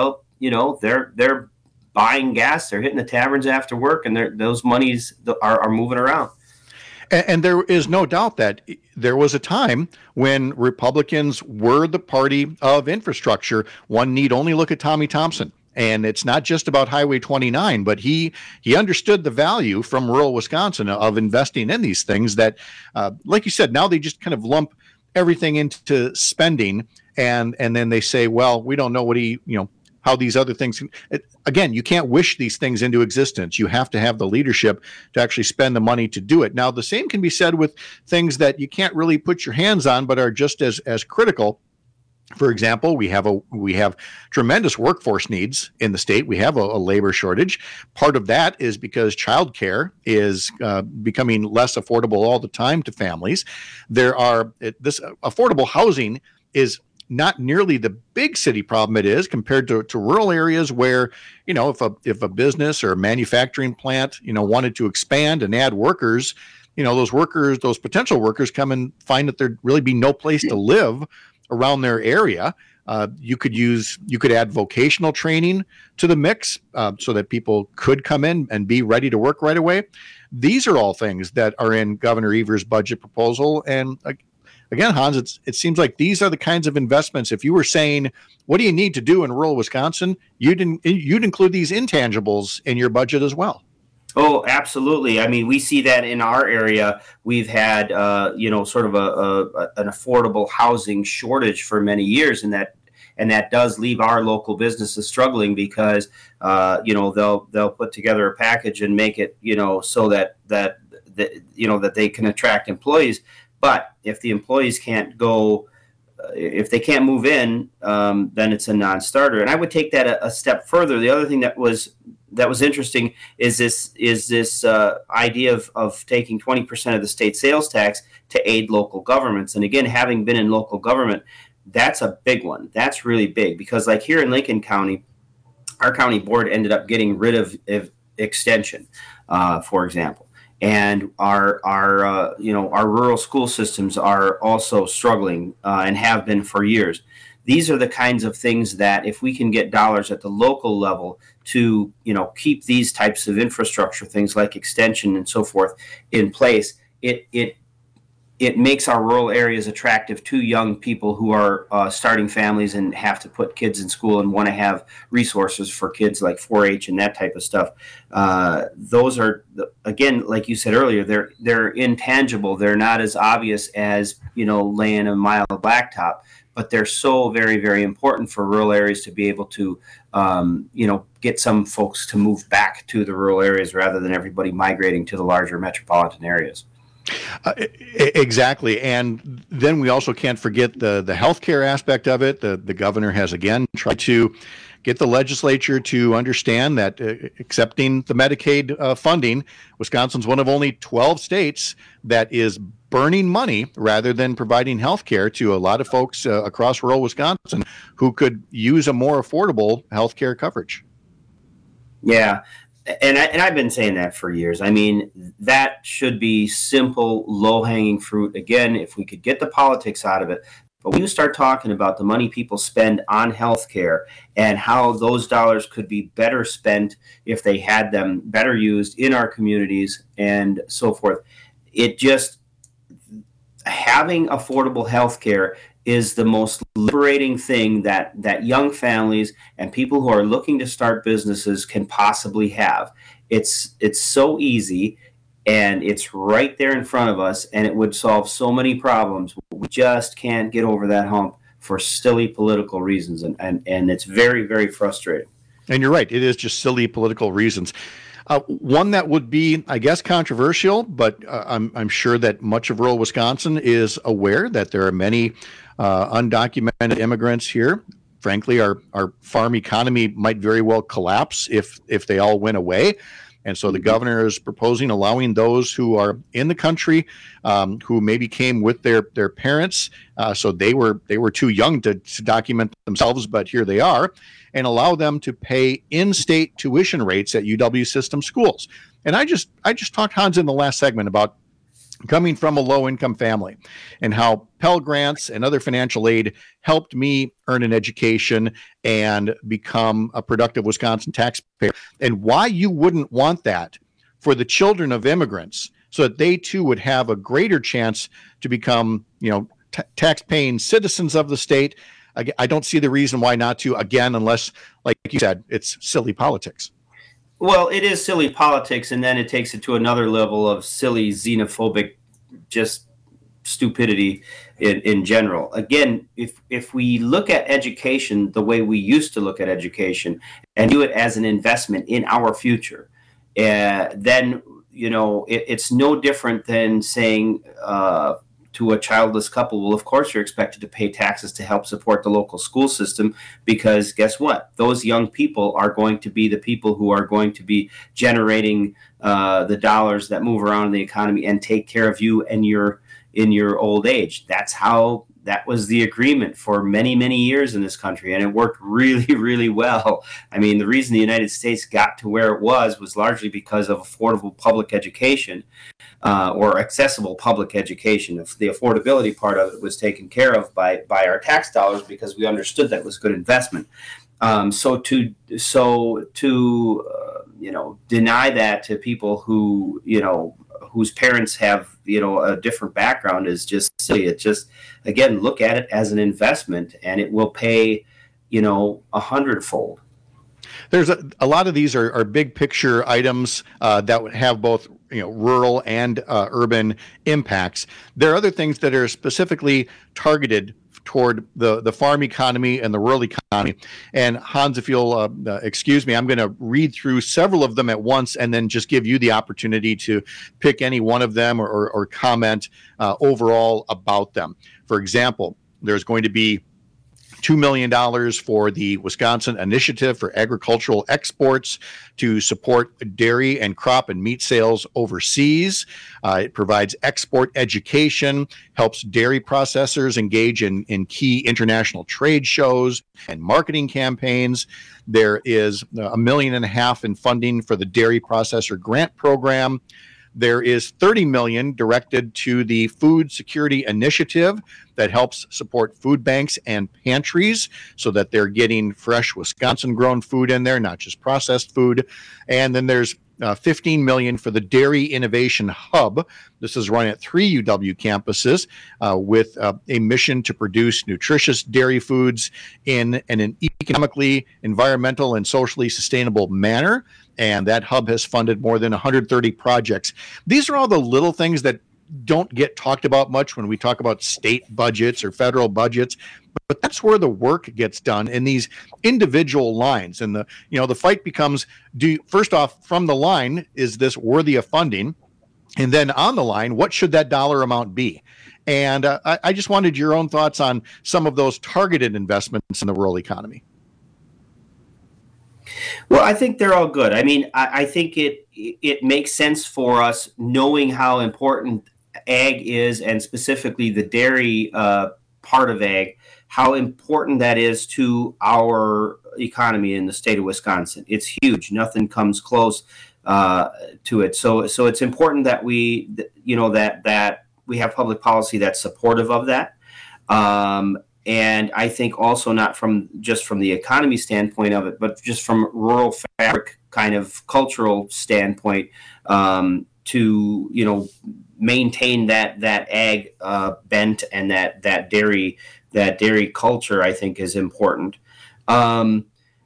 they're buying gas, they're hitting the taverns after work, and those monies are moving around. And there is no doubt that there was a time when Republicans were the party of infrastructure. One need only look at Tommy Thompson. And it's not just about Highway 29, but he understood the value from rural Wisconsin of investing in these things that, like you said, now they just kind of lump everything into spending. And then they say, well, we don't know how these other things. Again, you can't wish these things into existence. You have to have the leadership to actually spend the money to do it. Now, the same can be said with things that you can't really put your hands on, but are just as critical. For example, we have tremendous workforce needs in the state. We have a labor shortage. Part of that is because childcare is becoming less affordable all the time to families. This affordable housing is not nearly the big city problem it is compared to rural areas where, if a business or a manufacturing plant, wanted to expand and add workers, those potential workers come and find that there'd really be no place to live around their area. You could add vocational training to the mix so that people could come in and be ready to work right away. These are all things that are in Governor Evers' budget proposal. And again, Hans, it seems like these are the kinds of investments. If you were saying, what do you need to do in rural Wisconsin, you'd include these intangibles in your budget as well. Oh, absolutely. I mean, we see that in our area. We've had, sort of an affordable housing shortage for many years, and that does leave our local businesses struggling because, they'll put together a package and make it, so that they can attract employees. But if the employees can't go, if they can't move in, then it's a non-starter. And I would take that a step further. The other thing that was interesting is this idea of taking 20% of the state sales tax to aid local governments. And again, having been in local government, that's a big one. That's really big because, like here in Lincoln County, our county board ended up getting rid of extension, for example. And our rural school systems are also struggling and have been for years. These are the kinds of things that if we can get dollars at the local level to, keep these types of infrastructure, things like extension and so forth in place, it it makes our rural areas attractive to young people who are starting families and have to put kids in school and want to have resources for kids like 4-H and that type of stuff. Those are, again, like you said earlier, they're intangible. They're not as obvious as, laying a mile of blacktop, but they're so very, very important for rural areas to be able to, get some folks to move back to the rural areas rather than everybody migrating to the larger metropolitan areas. Exactly. And then we also can't forget the healthcare aspect of it. The governor has, again, tried to get the legislature to understand that accepting the Medicaid funding, Wisconsin's one of only 12 states that is burning money rather than providing health care to a lot of folks across rural Wisconsin who could use a more affordable health care coverage. Yeah. And I've been saying that for years. I mean, that should be simple, low-hanging fruit. Again, if we could get the politics out of it. But when you start talking about the money people spend on healthcare and how those dollars could be better spent if they had them better used in our communities and so forth, having affordable healthcare is the most liberating thing that young families and people who are looking to start businesses can possibly have. It's so easy, and it's right there in front of us, and it would solve so many problems. We just can't get over that hump for silly political reasons, and it's very, very frustrating. And you're right. It is just silly political reasons. One that would be, I guess, controversial, but I'm sure that much of rural Wisconsin is aware that there are many undocumented immigrants here. Frankly, our farm economy might very well collapse if they all went away. And so the governor is proposing allowing those who are in the country, who maybe came with their parents, so they were too young to document themselves, but here they are, and allow them to pay in-state tuition rates at UW system schools. And I just talked, Hans, in the last segment about coming from a low-income family and how Pell Grants and other financial aid helped me earn an education and become a productive Wisconsin taxpayer, and why you wouldn't want that for the children of immigrants so that they too would have a greater chance to become, tax-paying citizens of the state. I don't see the reason why not to, again, unless, like you said, it's silly politics. Well, it is silly politics, and then it takes it to another level of silly, xenophobic, just stupidity in general. Again, if we look at education the way we used to look at education and do it as an investment in our future, then, it's no different than saying to a childless couple, well, of course you're expected to pay taxes to help support the local school system, because guess what? Those young people are going to be the people who are going to be generating the dollars that move around in the economy and take care of you and in your old age. That was the agreement for many, many years in this country, and it worked really, really well. I mean, the reason the United States got to where it was largely because of affordable public education, or accessible public education. The affordability part of it was taken care of by our tax dollars because we understood that it was good investment. So to deny that to people who, whose parents have, a different background is just silly. It just, again, look at it as an investment, and it will pay, 100-fold. There's a lot of these are big picture items that would have both rural and urban impacts. There are other things that are specifically targeted toward the farm economy and the rural economy. And Hans, if you'll excuse me, I'm going to read through several of them at once and then just give you the opportunity to pick any one of them or comment overall about them. For example, there's going to be $2 million for the Wisconsin Initiative for Agricultural Exports to support dairy and crop and meat sales overseas. It provides export education, helps dairy processors engage in key international trade shows and marketing campaigns. There is $1.5 million in funding for the Dairy Processor Grant Program. There is $30 million directed to the Food Security Initiative that helps support food banks and pantries so that they're getting fresh Wisconsin-grown food in there, not just processed food. And then there's $15 million for the Dairy Innovation Hub. This is run at 3 UW campuses with a mission to produce nutritious dairy foods in an economically, environmental, and socially sustainable manner. And that hub has funded more than 130 projects. These are all the little things that don't get talked about much when we talk about state budgets or federal budgets, but that's where the work gets done in these individual lines. And the fight becomes, first off, from the line, is this worthy of funding? And then on the line, what should that dollar amount be? And I just wanted your own thoughts on some of those targeted investments in the rural economy. Well, I think they're all good. I mean, I think it makes sense for us, knowing how important ag is, and specifically the dairy part of ag, how important that is to our economy in the state of Wisconsin. It's huge. Nothing comes close to it. So it's important that we, that we have public policy that's supportive of that. And I think also not just from the economy standpoint of it, but just from rural fabric kind of cultural standpoint, to maintain that ag bent and that dairy culture, I think, is important. And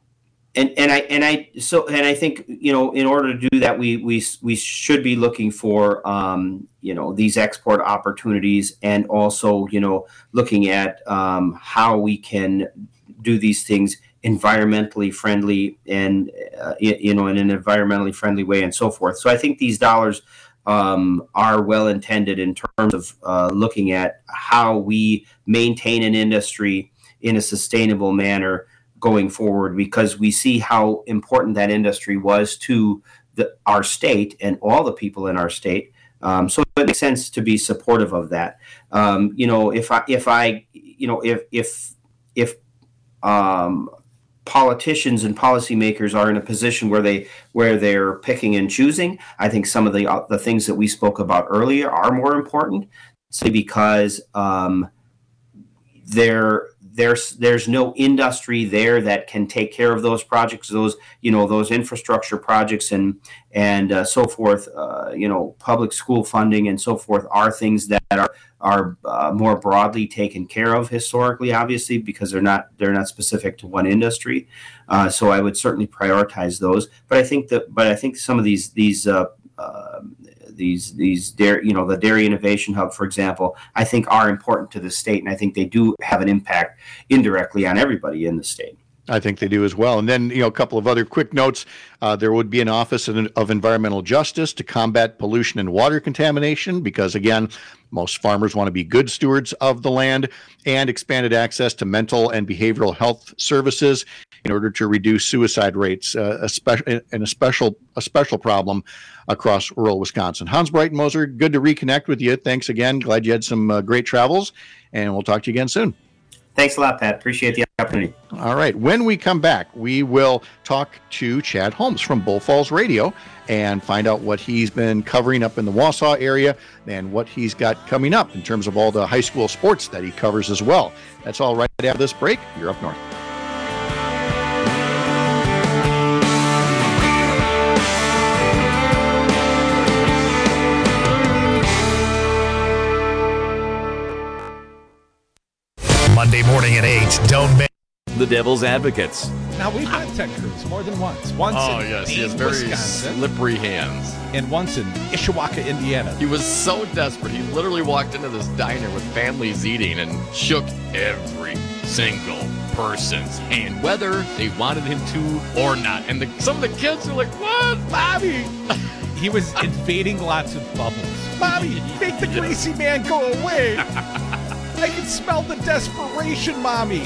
I think in order to do that, we should be looking for these export opportunities, and also looking at how we can do these things environmentally friendly and in an environmentally friendly way, and so forth. So I think these dollars are well intended in terms of looking at how we maintain an industry in a sustainable manner going forward, because we see how important that industry was to our state and all the people in our state. So it makes sense to be supportive of that. If politicians and policymakers are in a position where they're picking and choosing, I think some of the things that we spoke about earlier are more important, because there's no industry there that can take care of those projects, those infrastructure projects and so forth. Public school funding and so forth are things that are more broadly taken care of historically, obviously, because they're not specific to one industry. So I would certainly prioritize those. But I think some of these dairy, the Dairy Innovation Hub, for example, I think are important to the state, and I think they do have an impact indirectly on everybody in the state. I think they do as well. And then, a couple of other quick notes. There would be an Office of Environmental Justice to combat pollution and water contamination, because, again, most farmers want to be good stewards of the land, and expanded access to mental and behavioral health services in order to reduce suicide rates, a special problem across rural Wisconsin. Hans Breitenmoser, good to reconnect with you. Thanks again. Glad you had some great travels, and we'll talk to you again soon. Thanks a lot, Pat. Appreciate the opportunity. All right. When we come back, we will talk to Chad Holmes from Bull Falls Radio and find out what he's been covering up in the Wausau area and what he's got coming up in terms of all the high school sports that he covers as well. That's all right after this break. You're Up North. Monday morning at 8. Don't miss the Devil's Advocates. Now, we've met Ted Cruz more than once. Once in yes, he has very Wisconsin, slippery hands. And once in Ishawaka, Indiana. He was so desperate. He literally walked into this diner with families eating and shook every single person's hand, whether they wanted him to or not. And some of the kids are like, "What, Bobby?" He was invading lots of bubbles. Bobby, make the greasy man go away. I can smell the desperation, Mommy.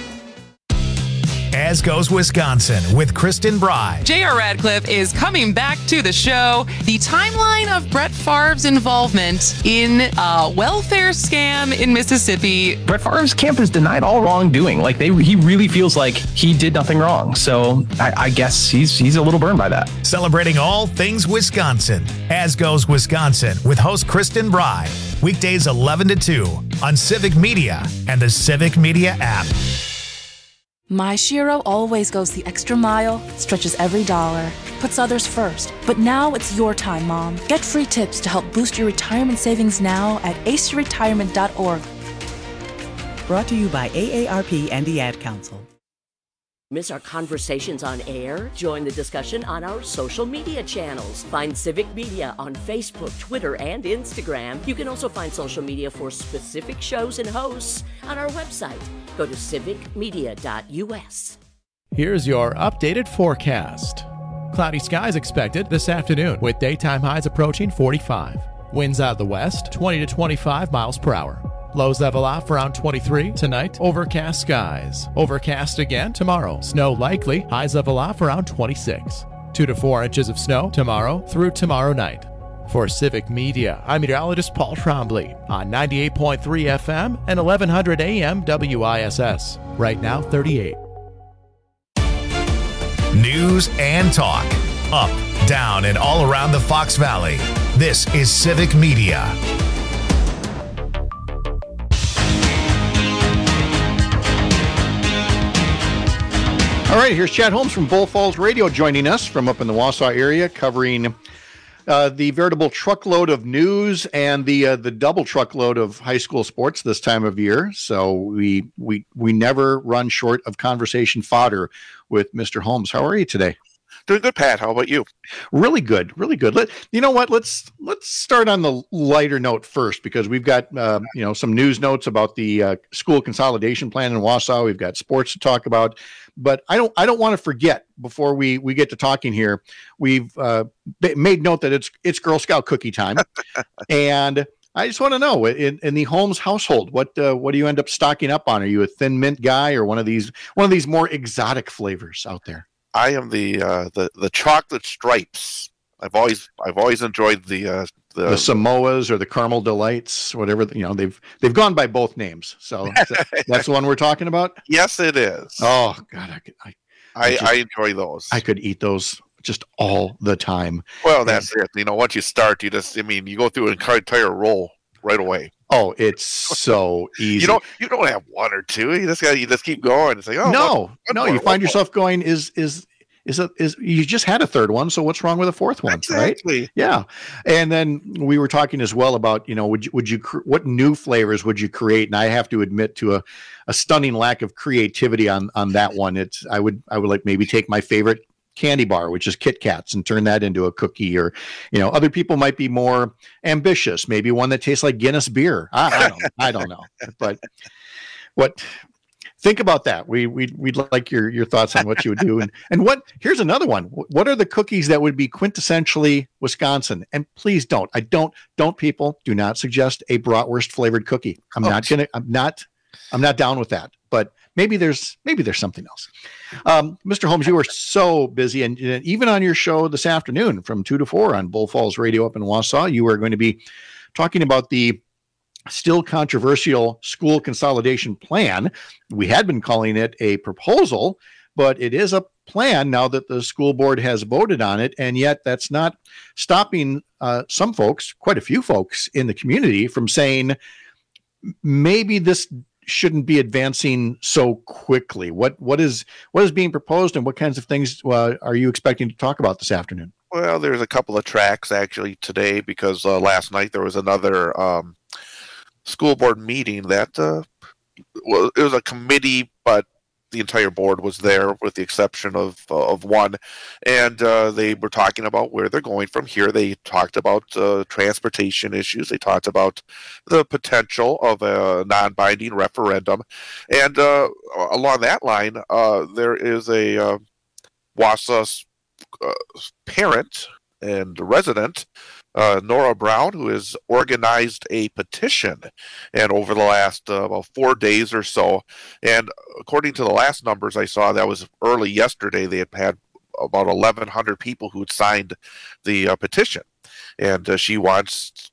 As Goes Wisconsin with Kristen Bry. J.R. Radcliffe is coming back to the show. The timeline of Brett Favre's involvement in a welfare scam in Mississippi. Brett Favre's camp has denied all wrongdoing. He really feels like he did nothing wrong. So I guess he's a little burned by that. Celebrating all things Wisconsin. As Goes Wisconsin with host Kristen Bry. Weekdays 11 to 2 on Civic Media and the Civic Media app. My Shiro always goes the extra mile, stretches every dollar, puts others first. But now it's your time, Mom. Get free tips to help boost your retirement savings now at aceyourretirement.org. Brought to you by AARP and the Ad Council. Miss our conversations on air? Join the discussion on our social media channels. Find Civic Media on Facebook, Twitter, and Instagram. You can also find social media for specific shows and hosts on our website. Go to civicmedia.us. Here's your updated forecast. Cloudy skies expected this afternoon with daytime highs approaching 45. Winds out of the west, 20 to 25 miles per hour. Lows level off around 23 tonight. Overcast skies. Overcast again tomorrow. Snow likely. Highs level off around 26. 2 to 4 inches of snow tomorrow through tomorrow night. For Civic Media, I'm meteorologist Paul Trombley on 98.3 FM and 1100 AM WISS. Right now, 38. News and talk. Up, down, and all around the Fox Valley. This is Civic Media. All right, here's Chad Holmes from Bull Falls Radio joining us from up in the Wausau area, covering the veritable truckload of news and the double truckload of high school sports this time of year. So we never run short of conversation fodder with Mr. Holmes. How are you today? Doing good, Pat. How about you? Really good, really good. You know what? Let's start on the lighter note first, because we've got some news notes about the school consolidation plan in Wausau. We've got sports to talk about, but I don't want to forget before we get to talking here. We've made note that it's Girl Scout cookie time, and I just want to know in the Holmes household, what do you end up stocking up on? Are you a Thin Mint guy or one of these more exotic flavors out there? I am the chocolate stripes. I've always enjoyed the Samoas or the Caramel Delights, whatever. They've gone by both names. So that's the one we're talking about. Yes, it is. Oh God, I enjoy those. I could eat those just all the time. Well, that's it. Once you start, you go through an entire roll right away. Oh, it's so easy. You don't have one or two. You just keep going. It's like, oh no. You find yourself going, is you just had a third one, so what's wrong with a fourth one? Exactly. Right? Yeah. And then we were talking as well about, what new flavors would you create? And I have to admit to a stunning lack of creativity on that one. I would like maybe take my favorite candy bar, which is Kit Kats, and turn that into a cookie, or other people might be more ambitious, maybe one that tastes like Guinness beer. I don't know, but think about that. We'd like your thoughts on what you would do, and here's another one. What are the cookies that would be quintessentially Wisconsin? And please don't people do not suggest a bratwurst flavored cookie. I'm not down with that, but maybe there's something else. Mr. Holmes, you are so busy, and even on your show this afternoon from 2 to 4 on Bull Falls Radio up in Wausau, you are going to be talking about the still controversial school consolidation plan. We had been calling it a proposal, but it is a plan now that the school board has voted on it, and yet that's not stopping some folks, quite a few folks in the community, from saying maybe this shouldn't be advancing so quickly. What is being proposed, and what kinds of things are you expecting to talk about this afternoon? Well, there's a couple of tracks actually today, because last night there was another school board meeting that it was a committee, but the entire board was there with the exception of one, and they were talking about where they're going from here. They talked about transportation issues. They talked about the potential of a non-binding referendum, and along that line, there is a Wausau parent and resident, Nora Brown, who has organized a petition, and over the last about 4 days or so, and according to the last numbers I saw, that was early yesterday, they had about 1,100 people who had signed the petition, and she's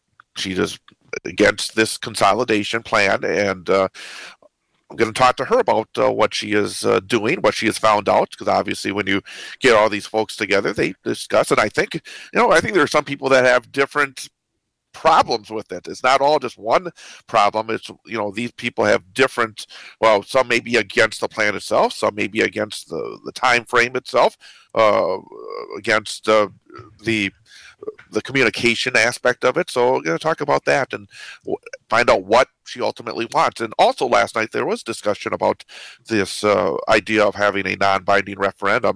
against this consolidation plan, and I'm going to talk to her about what she is doing, what she has found out, because obviously when you get all these folks together, they discuss. And I think there are some people that have different problems with it. It's not all just one problem. It's, these people have different, some may be against the plan itself, some may be against the time frame itself, against the communication aspect of it. So we're going to talk about that and find out what she ultimately wants. And also last night there was discussion about this idea of having a non-binding referendum.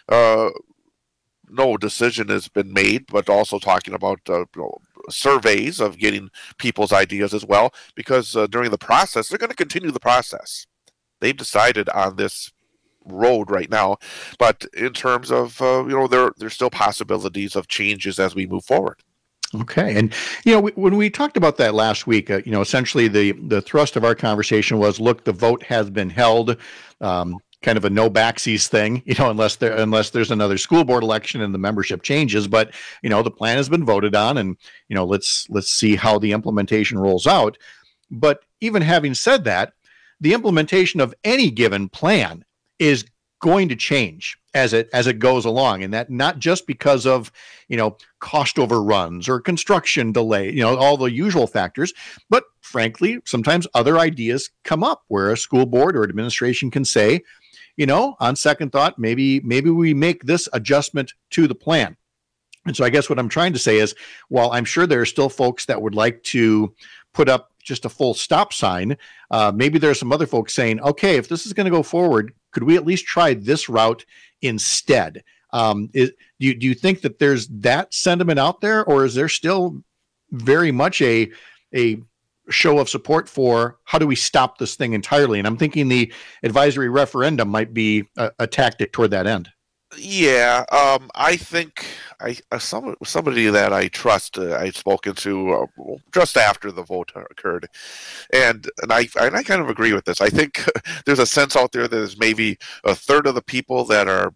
No decision has been made, but also talking about surveys of getting people's ideas as well, because during the process, they're going to continue the process. They've decided on this road right now, but in terms of there's still possibilities of changes as we move forward. Okay. And, when we talked about that last week, essentially the thrust of our conversation was, look, the vote has been held, kind of a no backsies thing, unless there's another school board election and the membership changes. But, the plan has been voted on, and, let's see how the implementation rolls out. But even having said that, the implementation of any given plan is going to change as it goes along, and that not just because of cost overruns or construction delay, all the usual factors, but frankly sometimes other ideas come up where a school board or administration can say, on second thought, maybe we make this adjustment to the plan. And so I guess what I'm trying to say is, while I'm sure there are still folks that would like to put up just a full stop sign, maybe there are some other folks saying, okay, if this is going to go forward, could we at least try this route instead? Do you think that there's that sentiment out there, or is there still very much a show of support for how do we stop this thing entirely? And I'm thinking the advisory referendum might be a tactic toward that end. Yeah, I think somebody that I trust, I'd spoken to just after the vote occurred, and I kind of agree with this. I think there's a sense out there that there's maybe a third of the people that are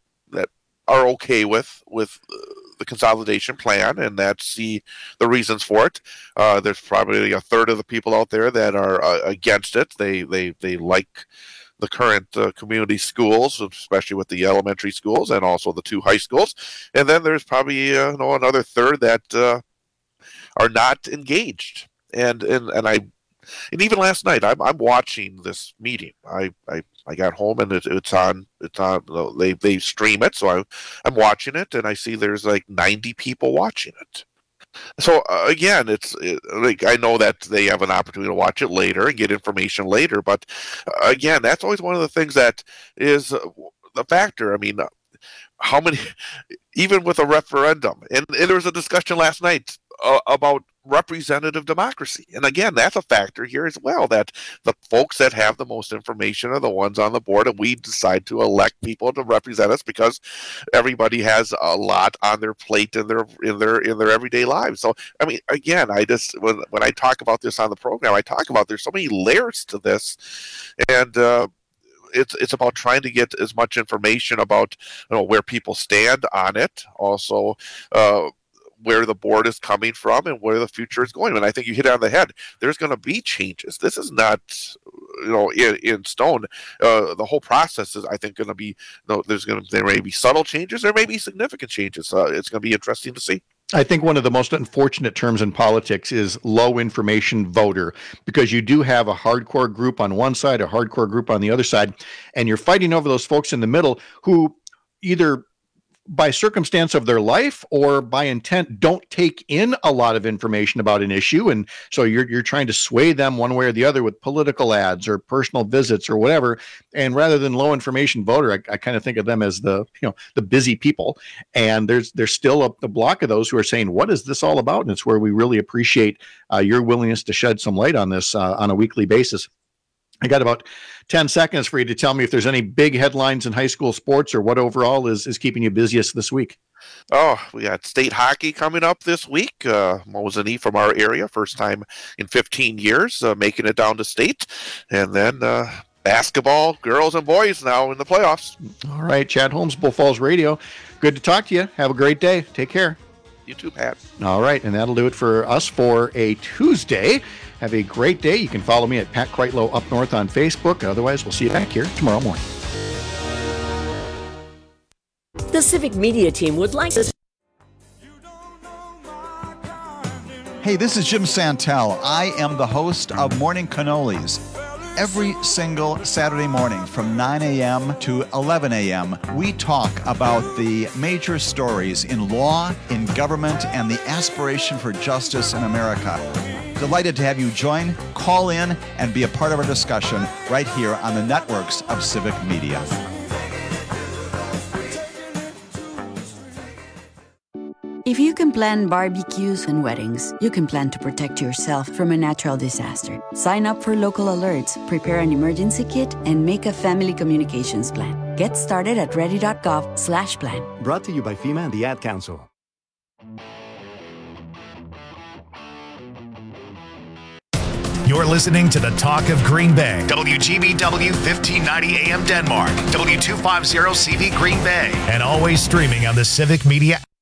okay with the consolidation plan, and that's the reasons for it. There's probably a third of the people out there that are against it. They like the current community schools, especially with the elementary schools and also the 2 high schools. And then there's probably another third that are not engaged. And even last night, I'm watching this meeting. I got home and it's on. They stream it, so I'm watching it, and I see there's like 90 people watching it. So again, I know that they have an opportunity to watch it later and get information later, but again, that's always one of the things that is the factor. I mean, how many, even with a referendum, and there was a discussion last night about representative democracy, and again, that's a factor here as well, that the folks that have the most information are the ones on the board, and we decide to elect people to represent us because everybody has a lot on their plate in their everyday lives. So I mean, again, when I talk about this on the program, I talk about there's so many layers to this, and it's about trying to get as much information about where people stand on it, also where the board is coming from and where the future is going. And I think you hit it on the head. There's going to be changes. This is not, in stone. The whole process is, I think, going to be, there may be subtle changes. There may be significant changes. It's going to be interesting to see. I think one of the most unfortunate terms in politics is low information voter, because you do have a hardcore group on one side, a hardcore group on the other side, and you're fighting over those folks in the middle who either by circumstance of their life or by intent don't take in a lot of information about an issue. And so you're trying to sway them one way or the other with political ads or personal visits or whatever. And rather than low information voter, I kind of think of them as the busy people. And there's still a block of those who are saying, what is this all about? And it's where we really appreciate your willingness to shed some light on this on a weekly basis. I got about 10 seconds for you to tell me if there's any big headlines in high school sports or what overall is keeping you busiest this week. Oh, we got state hockey coming up this week. Mosinee from our area, first time in 15 years, making it down to state. And then basketball, girls and boys now in the playoffs. All right, Chad Holmes, Bull Falls Radio. Good to talk to you. Have a great day. Take care. You too, Pat. All right, and that'll do it for us for a Tuesday. Have a great day. You can follow me at Pat Kreitlow Up North on Facebook. Otherwise, we'll see you back here tomorrow morning. The Civic Media team would like to... Hey, this is Jim Santel. I am the host of Morning Cannolis. Every single Saturday morning from 9 a.m. to 11 a.m., we talk about the major stories in law, in government, and the aspiration for justice in America. Delighted to have you join, call in, and be a part of our discussion right here on the networks of Civic Media. If you can plan barbecues and weddings, you can plan to protect yourself from a natural disaster. Sign up for local alerts, prepare an emergency kit, and make a family communications plan. Get started at ready.gov/plan. Brought to you by FEMA and the Ad Council. You're listening to the Talk of Green Bay. WGBW 1590 AM Denmark. W250 CV Green Bay. And always streaming on the Civic Media